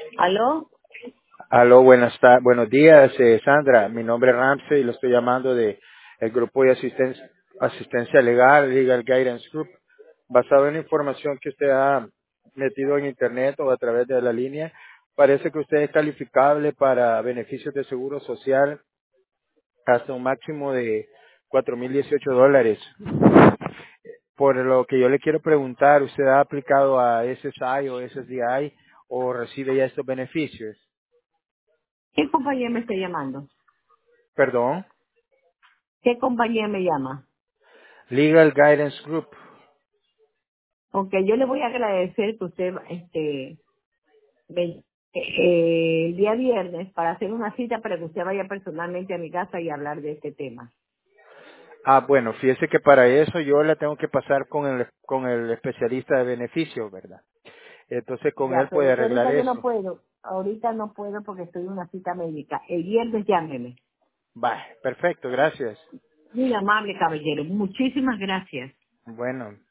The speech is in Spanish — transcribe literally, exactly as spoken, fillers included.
¿Aló? Aló, buenas ta- buenos días, eh, Sandra. Mi nombre es Ramsey y lo estoy llamando de el grupo de asisten- asistencia legal, Legal Guidance Group, basado en la información que usted ha metido en internet o a través de la línea. Parece que usted es calificable para beneficios de seguro social hasta un máximo de cuatro mil dieciocho dólares. Por lo que yo le quiero preguntar, ¿usted ha aplicado a S S I o S S D I o recibe ya estos beneficios? ¿Qué compañía me está llamando? Perdón, ¿Qué compañía me llama? Legal Guidance Group. Ok, yo le voy a agradecer que usted este, me- eh, el día viernes para hacer una cita para que usted vaya personalmente a mi casa y hablar de este tema. Ah, bueno, fíjese que para eso yo la tengo que pasar con el, con el especialista de beneficios, ¿verdad? Entonces con Ya, él pero puede es que arreglar ahorita yo no eso. puedo. Ahorita no puedo porque estoy en una cita médica. El viernes llámeme. Va, perfecto, gracias. Muy amable, caballero. Muchísimas gracias. Bueno.